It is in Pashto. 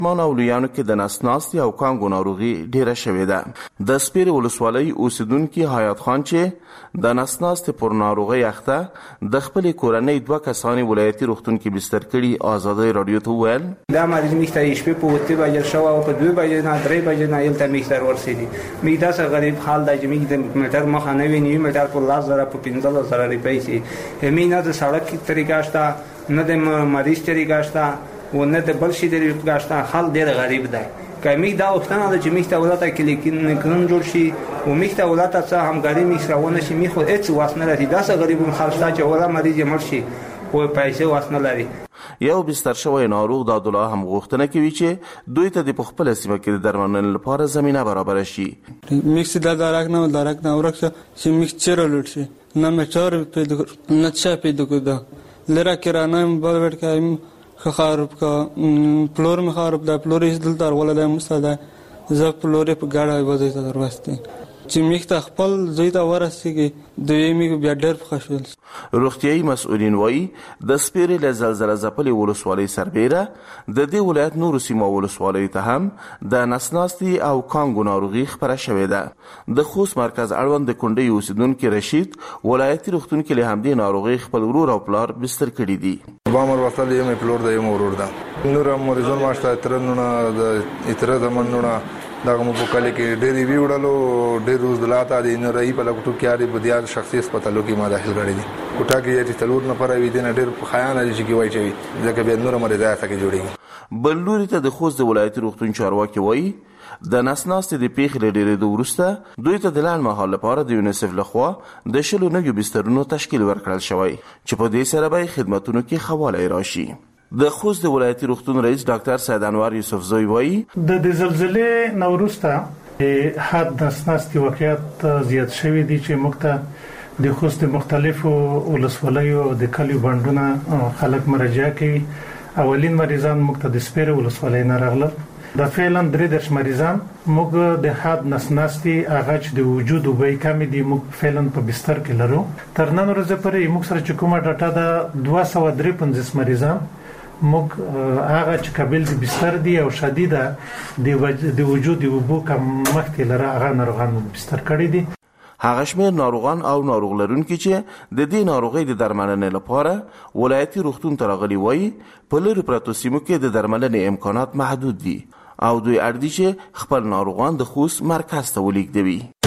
ماشومان او لویانو کې د نس ناستي او کانګو ناروغي ډیره شوې ده. د سپیرې ولسوالۍ اوسیدونکي حیات خان چې د نس ناستي پر ناروغۍ اخته د خپلې کورنۍ 2 کسانې ولایتي روغتون کې بستر کړي. آزادۍ رادیو ته وویل دا مریض میخته شپې په 8 بجې شو او په 2 بجې نه 3 بجې نه یلته میخته ورسېدي. میخ داسې غریب حال دی چې میخ د میټر مخه نه ویني، میټر په 10,000 په 15,000 روپۍ سي. همینه د سړک طریقه شته نه د مریض طریقه شته و نه د بل شي طریقه شته. حال ډېر غریب دی. که میخ دا وختنه ده چې میخ ته ولته کلیکن جوړ شي و میخ ته ولته څه همکاري میخ راونه شي، میخ هیڅ واس نه لري. داسې غریب خلک شته چې ولا مریض مړ شي خو پیسې واس نه لري. یو بستر شوی ناروغ د عبدالله هم غوښتنه کوي چې دوی ته د خپل سیمه کې د درملنې لپاره زمينه برابر شي. میکس د درک نه ورکه چې میکس چیرې شي نه مچار پیدا نه چا پیدا کړه لره کرانه بل ورکایم خراب کا پلور می خراب ده پلوریش دل تر ولدا مستدا ز پلوري په گاډه وځي تر واسطه چې میخ خپل زوی ته ورسېږي دوی می بیا ډېر خوشحال. روغتيایي مسؤلین وایي د سپیرې له زلزلې ځپلې ولسوالۍ سربیره د دې ولایت نورو سیمو ولسوالۍ ته هم د نسناستي او کانګو ناروغي خپره شوې ده. د خوست مرکز اړوند کونډې اوسیدونکي رشید ولایتي روغتون کې له همدې ناروغي خپل ورور او پلار بستر کړي دي. بامر وصل یم پلور د یم ورور ده نور مریضون ماشته ترنونه د اتره زمنونه دغه مو په کلی کې ډېری ویوړلو ډېر روز دلاته دي نه رہی په لګټو کې اړ په دیار شخصي هسپتالو کې ما داخل کړی دي. کوټه کې چې تلور نه پرې وي دي ډېر خیانه دي چې وایي چې ځکه به نور مریضات کې جوړي. بل لوري ته د خوست ولایتي روغتون چارواکي وایي د نسناستي د پیښې له ډېرېدو وروسته دوی ته د لنډ مهال لپاره د یونیسف لخوا د 10 نویو بسترونو تشکیل ورکړل شوی چې په دې سره به خدماتونو کې خواله راشي. د خوست ولایتي روغتون رئیس ډاکټر سید انور یوسفزوی وایي د زلزلې نوروسته حد نسناستي واقعیت زیات شوی دي چې موږ د خوست مختلفو ولسوالیو او د کلیو بندونه خلک مراجعه کوي. اولین مریضان موږ ته د سپیرې ولسوالۍ نه راغلل. د فعلا 3 مریضان موږ د حد نسناستي هغه چې د وجود او به کمی دي موږ فعلا په بستر کې لرو. تر نن ورځې پورې موږ سره چې کومه ډاټا ده 253 مریضان موږ هغه چې قابل دي بستر دي او شدیده د وجود او بو کم مخکې لره هغه ناروغان بستر کړي دي. هغه شمیر ناروغان او ناروغ لرونکي چې د دې ناروغۍ د درملنې لپاره ولایتي روغتون ته راغلي وایي په لرې پرتو سیمو کې د درملنې امکانات محدود دي او دوی اړ دي چې خپل ناروغان د خوست مرکز ته ولېږدوي.